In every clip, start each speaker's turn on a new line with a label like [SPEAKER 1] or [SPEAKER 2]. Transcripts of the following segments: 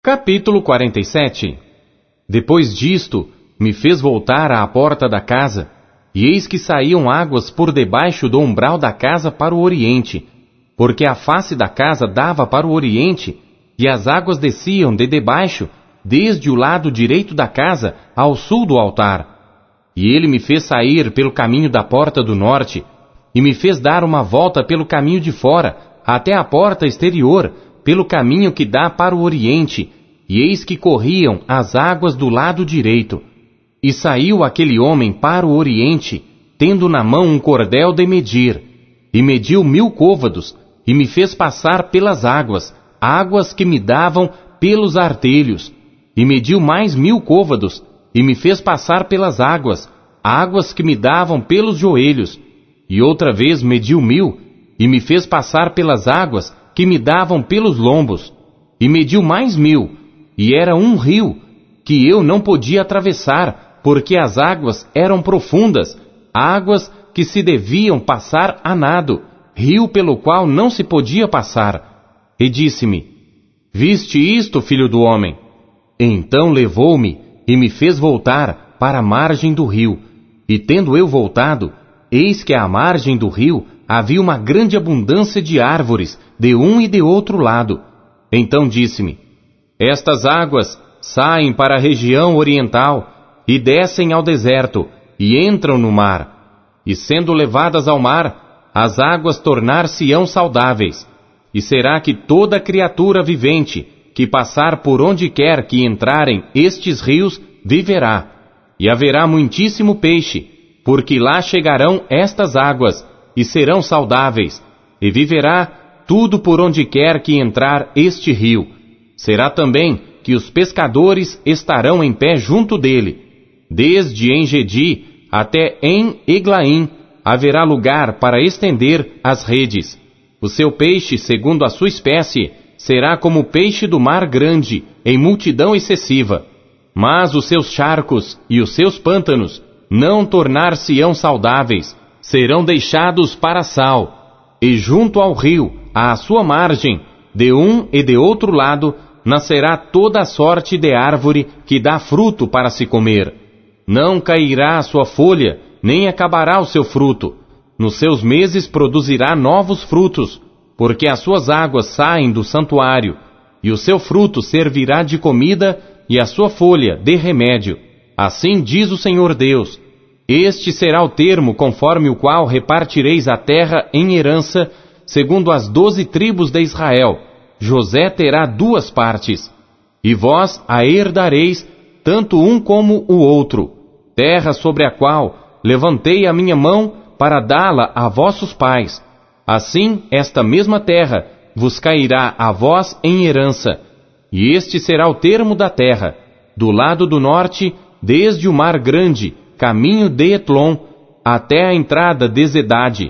[SPEAKER 1] Capítulo 47. Depois disto, me fez voltar à porta da casa, e eis que saíam águas por debaixo do umbral da casa para o oriente, porque a face da casa dava para o oriente, e as águas desciam de debaixo, desde o lado direito da casa ao sul do altar. E ele me fez sair pelo caminho da porta do norte, e me fez dar uma volta pelo caminho de fora, até a porta exterior, pelo caminho que dá para o oriente, e eis que corriam as águas do lado direito. E saiu aquele homem para o oriente, tendo na mão um cordel de medir, e mediu 1000 côvados, e me fez passar pelas águas, águas que me davam pelos artelhos, e mediu mais 1000 côvados, e me fez passar pelas águas, águas que me davam pelos joelhos, e outra vez mediu 1000, e me fez passar pelas águas que me davam pelos lombos, e mediu mais 1000, e era um rio, que eu não podia atravessar, porque as águas eram profundas, águas que se deviam passar a nado, rio pelo qual não se podia passar. E disse-me: Viste isto, filho do homem? Então levou-me e me fez voltar para a margem do rio, e tendo eu voltado, eis que à margem do rio havia uma grande abundância de árvores, de um e de outro lado. Então disse-me: Estas águas saem para a região oriental, e descem ao deserto, e entram no mar. E sendo levadas ao mar, as águas tornar-se-ão saudáveis. E será que toda criatura vivente, que passar por onde quer que entrarem estes rios, viverá. E haverá muitíssimo peixe, porque lá chegarão estas águas, e serão saudáveis. E viverá tudo por onde quer que entrar este rio. Será também que os pescadores estarão em pé junto dele. Desde En-Gedi até En-Eglaim haverá lugar para estender as redes. O seu peixe, segundo a sua espécie, será como o peixe do mar grande, em multidão excessiva. Mas os seus charcos e os seus pântanos não tornar-se-ão saudáveis, serão deixados para sal. E junto ao rio, à sua margem, de um e de outro lado, nascerá toda a sorte de árvore que dá fruto para se comer. Não cairá a sua folha, nem acabará o seu fruto. Nos seus meses produzirá novos frutos, porque as suas águas saem do santuário, e o seu fruto servirá de comida, e a sua folha de remédio. Assim diz o Senhor Deus: Este será o termo conforme o qual repartireis a terra em herança, segundo as 12 tribos de Israel. José terá 2 partes, e vós a herdareis, tanto um como o outro, terra sobre a qual levantei a minha mão para dá-la a vossos pais. Assim, esta mesma terra vos cairá a vós em herança, e este será o termo da terra, do lado do norte, desde o mar grande, caminho de Etlon, até a entrada de Zedade,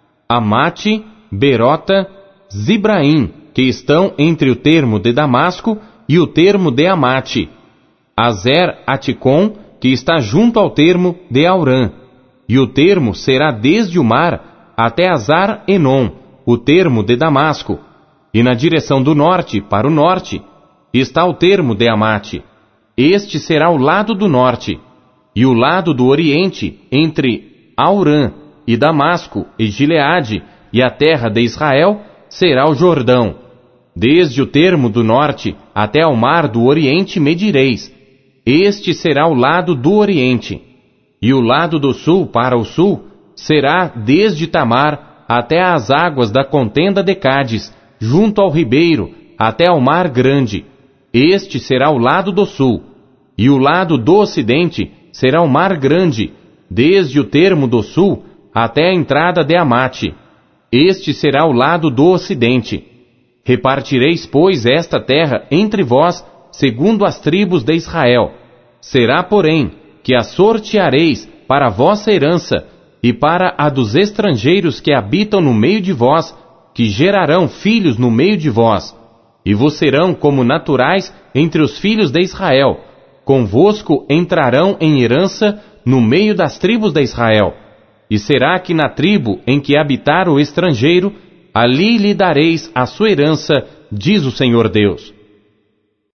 [SPEAKER 1] Amate, Berota, Zibraim, que estão entre o termo de Damasco e o termo de Amate, Azer-Aticom, que está junto ao termo de Aurã, e o termo será desde o mar até Azar-Enon, o termo de Damasco, e na direção do norte, para o norte, está o termo de Amate. Este será o lado do norte, e o lado do oriente, entre Aurã e Damasco e Gileade e a terra de Israel, será o Jordão. Desde o termo do norte até ao mar do oriente medireis. Este será o lado do oriente. E o lado do sul para o sul será desde Tamar até as águas da contenda de Cádiz, junto ao ribeiro, até ao mar grande. Este será o lado do sul. E o lado do ocidente será o mar grande, desde o termo do sul até a entrada de Amate. Este será o lado do ocidente. Repartireis, pois, esta terra entre vós, segundo as tribos de Israel. Será, porém, que a sorteareis para a vossa herança e para a dos estrangeiros que habitam no meio de vós, que gerarão filhos no meio de vós, e vos serão como naturais entre os filhos de Israel. Convosco entrarão em herança no meio das tribos de Israel. E será que na tribo em que habitar o estrangeiro, ali lhe dareis a sua herança, diz o Senhor Deus.